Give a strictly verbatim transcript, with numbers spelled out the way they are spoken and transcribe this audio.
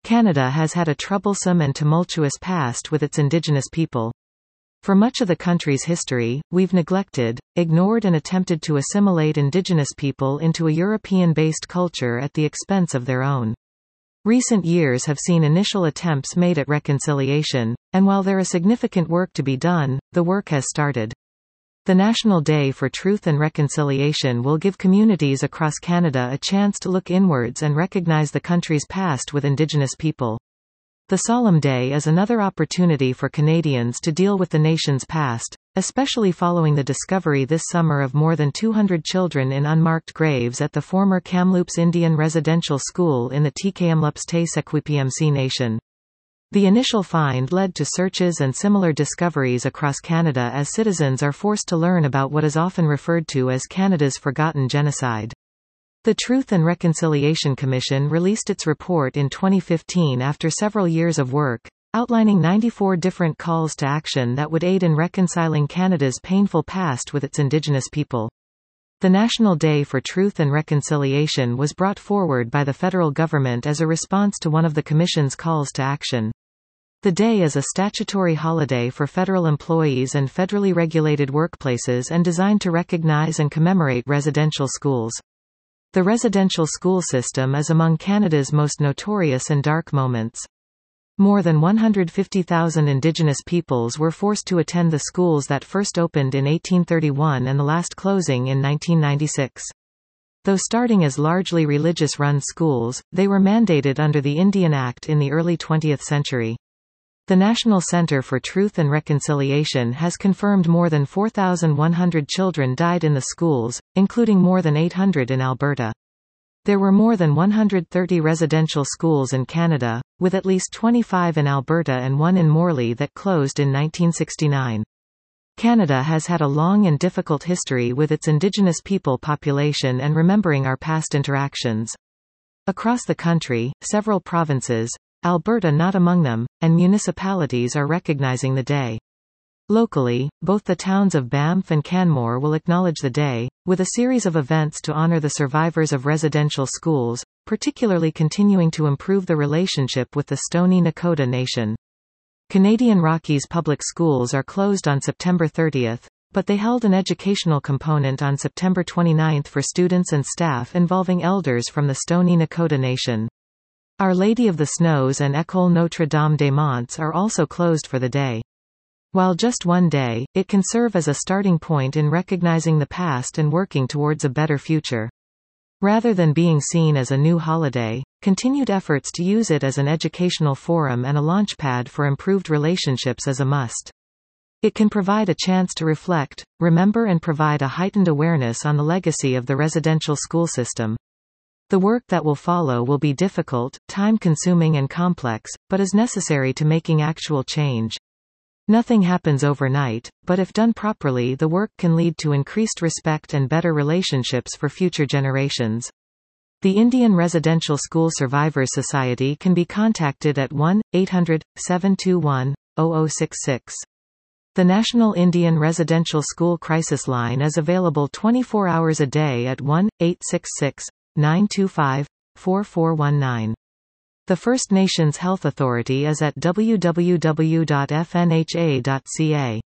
Canada has had a troublesome and tumultuous past with its Indigenous people. For much of the country's history, we've neglected, ignored and attempted to assimilate Indigenous people into a European-based culture at the expense of their own. Recent years have seen initial attempts made at reconciliation, and while there is significant work to be done, the work has started. The National Day for Truth and Reconciliation will give communities across Canada a chance to look inwards and recognize the country's past with Indigenous people. The solemn day is another opportunity for Canadians to deal with the nation's past, especially following the discovery this summer of more than two hundred children in unmarked graves at the former Kamloops Indian Residential School in the Tk'emlúps te Sequipmc Nation. The initial find led to searches and similar discoveries across Canada as citizens are forced to learn about what is often referred to as Canada's forgotten genocide. The Truth and Reconciliation Commission released its report in twenty fifteen after several years of work, outlining ninety-four different calls to action that would aid in reconciling Canada's painful past with its Indigenous people. The National Day for Truth and Reconciliation was brought forward by the federal government as a response to one of the Commission's calls to action. The day is a statutory holiday for federal employees and federally regulated workplaces and designed to recognize and commemorate residential schools. The residential school system is among Canada's most notorious and dark moments. More than one hundred fifty thousand Indigenous peoples were forced to attend the schools that first opened in eighteen thirty-one and the last closing in nineteen ninety-six. Though starting as largely religious-run schools, they were mandated under the Indian Act in the early twentieth century. The National Centre for Truth and Reconciliation has confirmed more than four thousand one hundred children died in the schools, including more than eight hundred in Alberta. There were more than one hundred thirty residential schools in Canada, with at least twenty-five in Alberta and one in Morley that closed in nineteen sixty-nine. Canada has had a long and difficult history with its Indigenous people population and remembering our past interactions. Across the country, several provinces, Alberta not among them, and municipalities are recognizing the day. Locally, both the towns of Banff and Canmore will acknowledge the day, with a series of events to honor the survivors of residential schools, particularly continuing to improve the relationship with the Stoney Nakoda Nation. Canadian Rockies public schools are closed on September thirtieth, but they held an educational component on September twenty-ninth for students and staff involving elders from the Stoney Nakoda Nation. Our Lady of the Snows and École Notre Dame des Monts are also closed for the day. While just one day, it can serve as a starting point in recognizing the past and working towards a better future. Rather than being seen as a new holiday, continued efforts to use it as an educational forum and a launchpad for improved relationships is a must. It can provide a chance to reflect, remember and provide a heightened awareness on the legacy of the residential school system. The work that will follow will be difficult, time-consuming and complex, but is necessary to making actual change. Nothing happens overnight, but if done properly the work can lead to increased respect and better relationships for future generations. The Indian Residential School Survivors Society can be contacted at one eight hundred, seven two one, zero zero six six. The National Indian Residential School Crisis Line is available twenty-four hours a day at one eight six six, nine two five, four four one nine. The First Nations Health Authority is at w w w dot f n h a dot c a.